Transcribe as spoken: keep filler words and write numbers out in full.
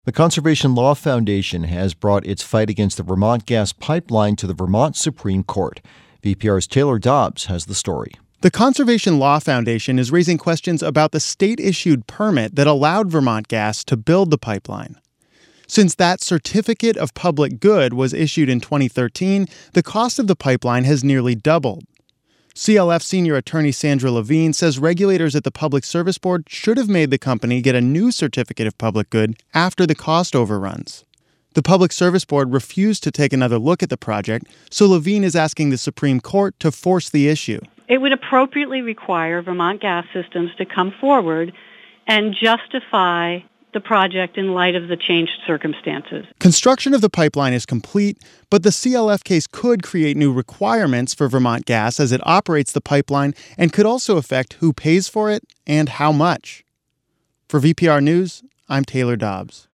The Conservation Law Foundation has brought its fight against the Vermont gas pipeline to the Vermont Supreme Court. V P R's Taylor Dobbs has the story. The Conservation Law Foundation is raising questions about the state-issued permit that allowed Vermont Gas to build the pipeline. Since that certificate of public good was issued in twenty thirteen, the cost of the pipeline has nearly doubled. C L F senior attorney Sandra Levine says regulators at the Public Service Board should have made the company get a new certificate of public good after the cost overruns. The Public Service Board refused to take another look at the project, so Levine is asking the Supreme Court to force the issue. It would appropriately require Vermont Gas Systems to come forward and justify the project in light of the changed circumstances. Construction of the pipeline is complete, but the C L F case could create new requirements for Vermont Gas as it operates the pipeline and could also affect who pays for it and how much. For V P R News, I'm Taylor Dobbs.